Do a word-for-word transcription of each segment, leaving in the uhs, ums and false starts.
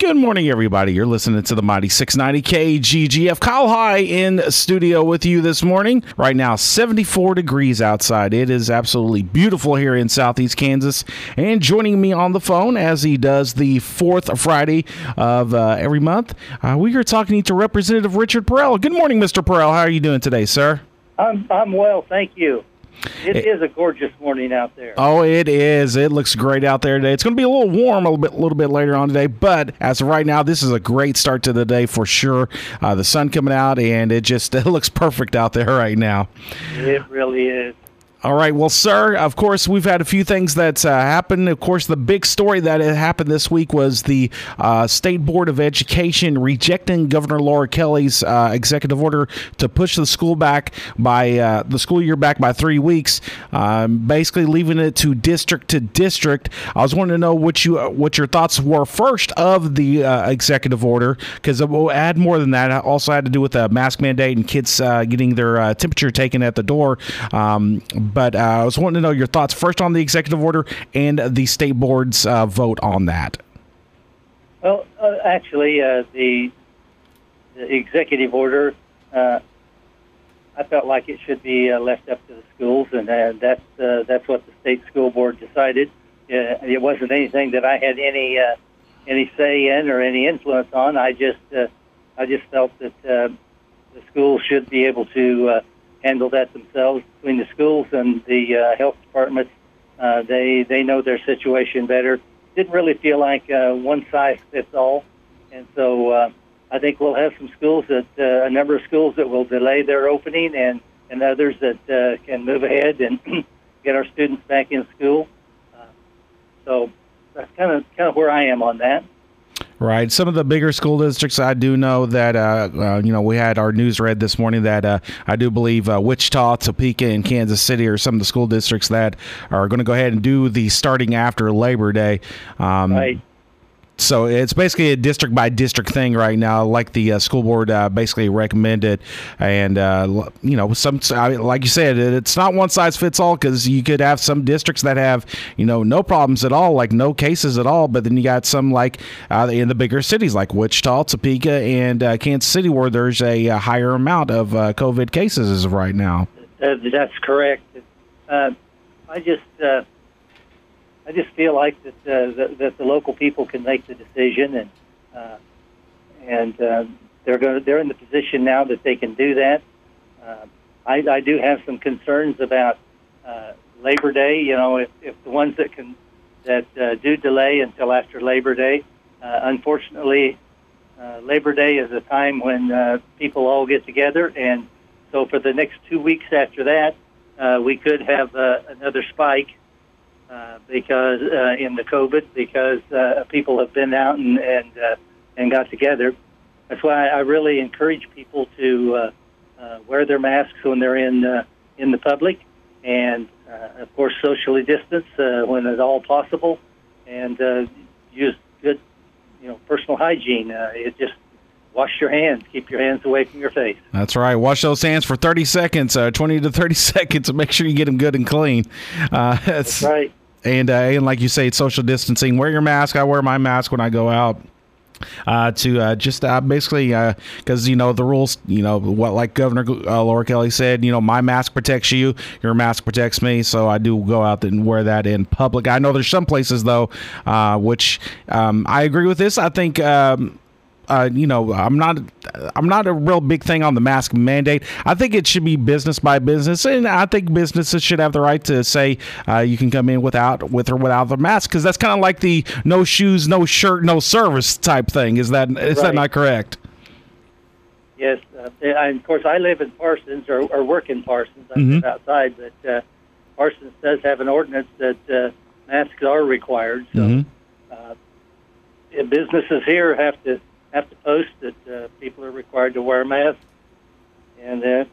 Good morning, everybody. You're listening to the Mighty six ninety K G G F. Kyle High in studio with you this morning. Right now, seventy-four degrees outside. It is absolutely beautiful here in Southeast Kansas. And joining me on the phone, as he does the fourth Friday of uh, every month, uh, we are talking to Representative Richard Perrell. Good morning, Mister Perrell. How are you doing today, sir? I'm I'm well, thank you. It, it is a gorgeous morning out there. Oh, it is. It looks great out there today. It's going to be a little warm a little bit, a little bit later on today, but as of right now, this is a great start to the day for sure. Uh, the sun coming out, and it just it looks perfect out there right now. It really is. All right. Well, sir, of course, we've had a few things that's uh, happened. Of course, the big story that had happened this week was the uh, State Board of Education rejecting Governor Laura Kelly's uh, executive order to push the school back by uh, the school year back by three weeks, um, basically leaving it to district to district. I was wanting to know what you uh, what your thoughts were first of the uh, executive order, because it will add more than that. It also had to do with a mask mandate and kids uh, getting their uh, temperature taken at the door. Um, But uh, I was wanting to know your thoughts first on the executive order and the state board's uh, vote on that. Well, uh, actually, uh, the, the executive order, uh, I felt like it should be uh, left up to the schools, and uh, that's uh, that's what the state school board decided. Uh, it wasn't anything that I had any uh, any say in or any influence on. I just uh, I just felt that uh, the schools should be able to Uh, handle that themselves between the schools and the uh, health departments. Uh, they they know their situation better. Didn't really feel like uh, one size fits all, and so uh, I think we'll have some schools that uh, a number of schools that will delay their opening, and and others that uh, can move ahead and get our students back in school. Uh, so that's kind of kind of where I am on that. Right. Some of the bigger school districts, I do know that, uh, uh, you know, we had our news read this morning that uh, I do believe uh, Wichita, Topeka, and Kansas City are some of the school districts that are going to go ahead and do the starting after Labor Day. Um, right. So it's basically a district by district thing right now, like the uh, school board uh, basically recommended. And, uh, you know, some I mean, like you said, it's not one size fits all, because you could have some districts that have, you know, no problems at all, like no cases at all. But then you got some like uh, in the bigger cities like Wichita, Topeka, and uh, Kansas City, where there's a, a higher amount of uh, COVID cases as of right now. Uh, that's correct. Uh, I just. Uh I just feel like that, uh, that that the local people can make the decision, and uh, and uh, they're going they're in the position now that they can do that. Uh, I, I do have some concerns about uh, Labor Day. You know, if, if the ones that can that uh, do delay until after Labor Day, uh, unfortunately, uh, Labor Day is a time when uh, people all get together, and so for the next two weeks after that, uh, we could have uh, another spike. Uh, because uh, in the COVID, because uh, people have been out and and, uh, and got together. That's why I really encourage people to uh, uh, wear their masks when they're in uh, in the public, and uh, of course socially distance uh, when at all possible, and uh, use good, you know, personal hygiene. Uh, it just wash your hands. Keep your hands away from your face. That's right. Wash those hands for thirty seconds, uh, twenty to thirty seconds, and make sure you get them good and clean. Uh, that's right. And, uh, and like you say, it's social distancing. Wear your mask. I wear my mask when I go out. Uh, to uh, just uh, basically, because, uh, you know, the rules, you know, what like Governor uh, Laura Kelly said, you know, my mask protects you, your mask protects me. So I do go out and wear that in public. I know there's some places, though, uh, which um, I agree with this. I think. Um, Uh, you know, I'm not, I'm not a real big thing on the mask mandate. I think it should be business by business, and I think businesses should have the right to say uh, you can come in without, with or without the mask, because that's kind of like the no shoes, no shirt, no service type thing. Is that is right. that not correct? Yes, uh, and of course I live in Parsons or, or work in Parsons. I Mm-hmm. live outside, but uh, Parsons does have an ordinance that uh, masks are required. So Mm-hmm. uh, businesses here have to. have to post that uh, people are required to wear masks, and uh,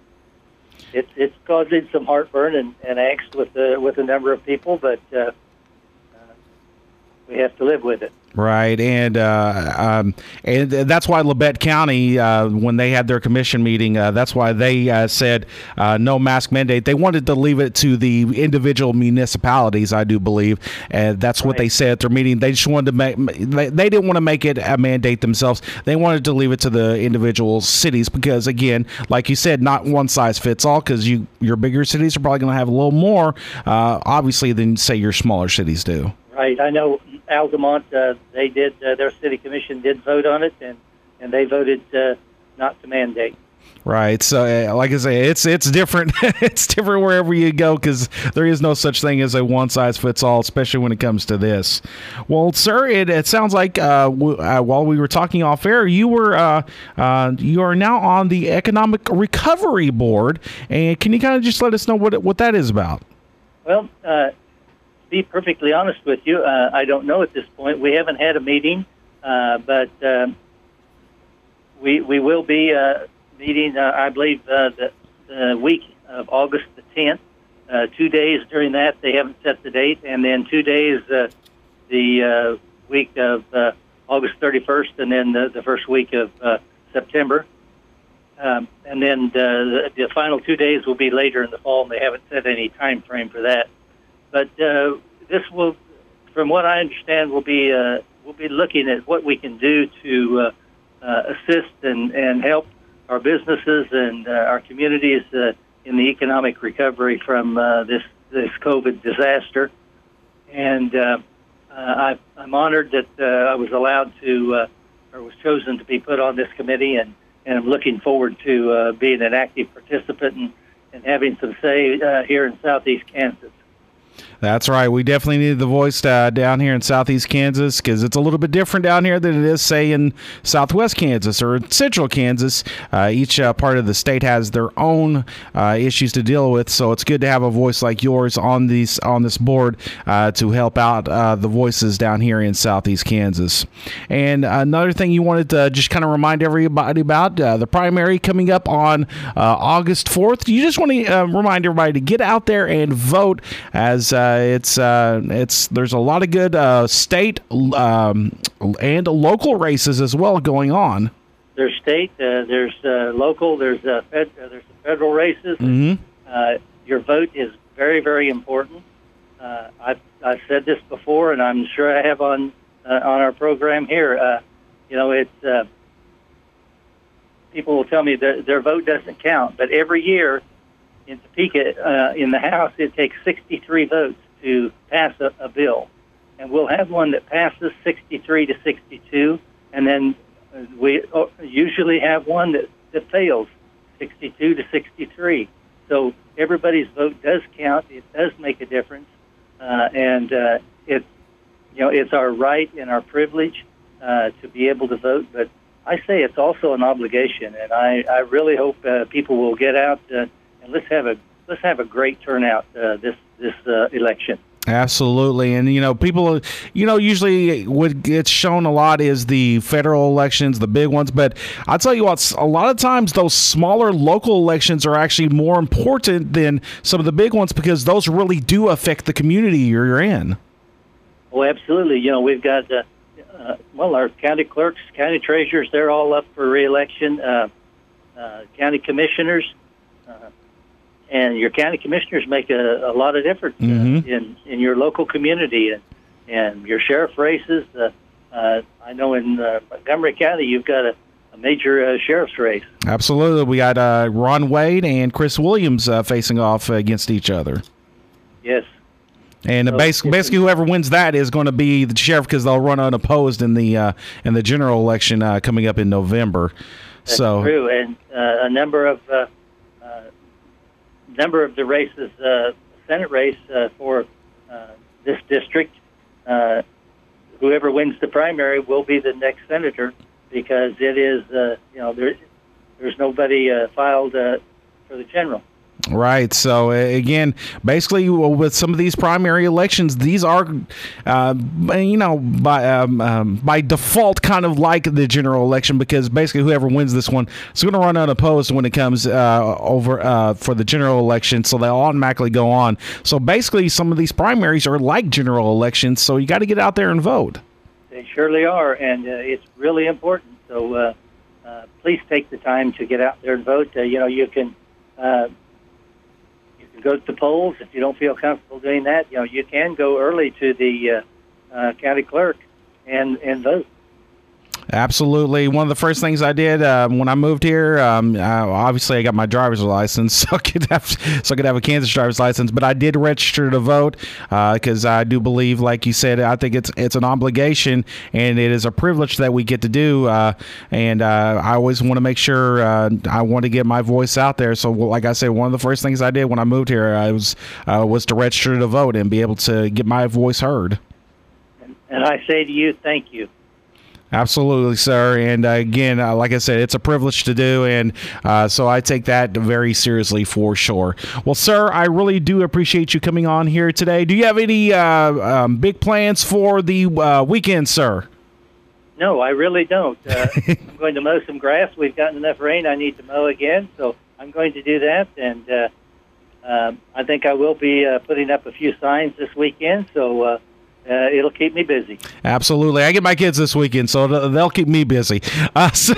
it's it's causing some heartburn and, and angst with the with a number of people, but uh, uh, we have to live with it. Right, and uh, um, and that's why Labette County, uh, when they had their commission meeting, uh, that's why they uh, said uh, no mask mandate. They wanted to leave it to the individual municipalities, I do believe, and that's what Right. they said at their meeting. They just wanted to make they, they didn't want to make it a mandate themselves. They wanted to leave it to the individual cities because, again, like you said, not one size fits all. Because you your bigger cities are probably going to have a little more, uh, obviously, than say your smaller cities do. Right. I know Altamont, uh, they did, uh, their city commission did vote on it, and, and they voted uh, not to mandate. Right. So, uh, like I say, it's it's different. It's different wherever you go because there is no such thing as a one size fits all, especially when it comes to this. Well, sir, it, it sounds like uh, w- uh, while we were talking off air, you were uh, uh, you are now on the Economic Recovery Board, and can you kind of just let us know what what that is about? Well, uh, to be perfectly honest with you, uh, I don't know at this point. We haven't had a meeting, uh, but um, we we will be uh, meeting, uh, I believe, uh, the, the week of August the tenth. Uh, two days during that, they haven't set the date, and then two days uh, the uh, week of uh, August thirty-first, and then the, the first week of uh, September. Um, and then the, the final two days will be later in the fall, and they haven't set any time frame for that. But uh, this will, from what I understand, will be uh, we'll be looking at what we can do to uh, uh, assist and, and help our businesses and uh, our communities uh, in the economic recovery from uh, this this COVID disaster. And uh, uh, I, I'm honored that uh, I was allowed to, uh, or was chosen to be put on this committee, and, and I'm looking forward to uh, being an active participant and, and having some say uh, here in Southeast Kansas. That's right. We definitely need the voice uh, down here in Southeast Kansas because it's a little bit different down here than it is, say, in Southwest Kansas or Central Kansas. Uh, each uh, part of the state has their own uh, issues to deal with, so it's good to have a voice like yours on these on this board uh, to help out uh, the voices down here in Southeast Kansas. And another thing you wanted to just kind of remind everybody about, uh, the primary coming up on uh, August fourth. You just want to uh, remind everybody to get out there and vote as uh, it's uh, it's there's a lot of good uh, state um, and local races as well going on. There's state, uh, there's uh, local, there's uh, fed, uh, there's federal races. Mm-hmm. Uh, your vote is very, very important. Uh, I've I've said this before, and I'm sure I have on uh, on our program here. Uh, you know, it's uh, people will tell me that their vote doesn't count, but every year in Topeka, uh, in the House, it takes sixty-three votes to pass a, a bill. And we'll have one that passes sixty-three to sixty-two, and then we usually have one that, that fails sixty-two to sixty-three. So everybody's vote does count. It does make a difference. Uh, and uh, it's, you know, it's our right and our privilege uh, to be able to vote. But I say it's also an obligation, and I, I really hope uh, people will get out uh, and let's have a let's have a great turnout uh, this this uh, election. Absolutely. And, you know, people, you know, usually what gets shown a lot is the federal elections, the big ones. But I'll tell you what, a lot of times those smaller local elections are actually more important than some of the big ones because those really do affect the community you're in. Oh, absolutely. You know, we've got, uh, uh, well, our county clerks, county treasurers, they're all up for re-election. Uh, uh, county commissioners. Uh, And your county commissioners make a, a lot of difference uh, mm-hmm. in, in your local community and, and your sheriff races. Uh, uh, I know in uh, Montgomery County you've got a, a major uh, sheriff's race. Absolutely. We got uh, Ron Wade and Chris Williams uh, facing off against each other. Yes. And so, basically, basically, whoever wins that is going to be the sheriff because they'll run unopposed in the uh, in the general election uh, coming up in November. That's so true. And uh, a number of uh, number of the races, uh, Senate race uh, for uh, this district, uh, whoever wins the primary will be the next senator because it is, uh, you know, there, there's nobody uh, filed uh, for the general. Right. So, uh, again, basically, with some of these primary elections, these are, uh, you know, by um, um, by default kind of like the general election because basically whoever wins this one is going to run unopposed when it comes uh, over uh, for the general election. So they'll automatically go on. So basically, some of these primaries are like general elections. So you got to get out there and vote. They they surely are, and uh, it's really important. So uh, uh, please take the time to get out there and vote. Uh, you know, you can uh, you can go to the polls if you don't feel comfortable doing that. You know, you can go early to the uh, uh, county clerk and and vote. Absolutely. One of the first things I did um, when I moved here, um, uh, obviously I got my driver's license, so I could have so I could have a Kansas driver's license. But I did register to vote because uh, I do believe, like you said, I think it's it's an obligation and it is a privilege that we get to do. Uh, and uh, I always want to make sure uh, I want to get my voice out there. So, like I said, one of the first things I did when I moved here, I was uh, was to register to vote and be able to get my voice heard. And, and I say to you, thank you. Absolutely, sir. And uh, again, uh, like I said, it's a privilege to do, and uh, so I take that very seriously for sure. Well, sir, I really do appreciate you coming on here today. Do you have any uh, um, big plans for the uh, weekend, sir? No, I really don't. Uh, I'm going to mow some grass. We've gotten enough rain. I need to mow again, so I'm going to do that. And uh, uh, I think I will be uh, putting up a few signs this weekend, so uh, uh, it'll keep me busy. Absolutely. I get my kids this weekend, so they'll keep me busy. Uh, so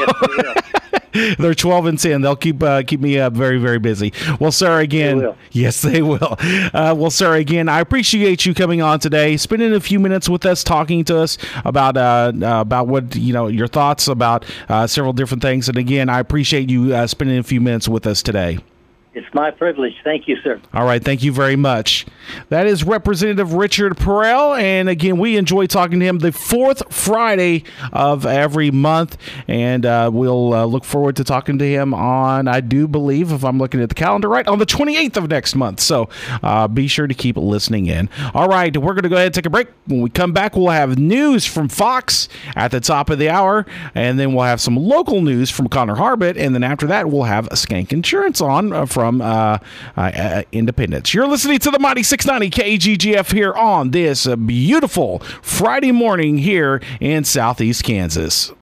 yes, they're twelve and ten. They'll keep uh, keep me uh, very, very busy. Well, sir, again, they will. Yes, they will. Uh, well, sir, again, I appreciate you coming on today, spending a few minutes with us, talking to us about uh, uh, about what you know, your thoughts about uh, several different things. And again, I appreciate you uh, spending a few minutes with us today. It's my privilege. Thank you, sir. All right. Thank you very much. That is Representative Richard Perrell. And again, we enjoy talking to him the fourth Friday of every month. And uh, we'll uh, look forward to talking to him on, I do believe, if I'm looking at the calendar right, on the twenty-eighth of next month. So uh, be sure to keep listening in. All right. We're going to go ahead and take a break. When we come back, we'll have news from Fox at the top of the hour. And then we'll have some local news from Connor Harbit. And then after that, we'll have Skank Insurance on uh, from From uh, uh, Independence. You're listening to the Mighty six ninety K G G F here on this uh, beautiful Friday morning here in Southeast Kansas.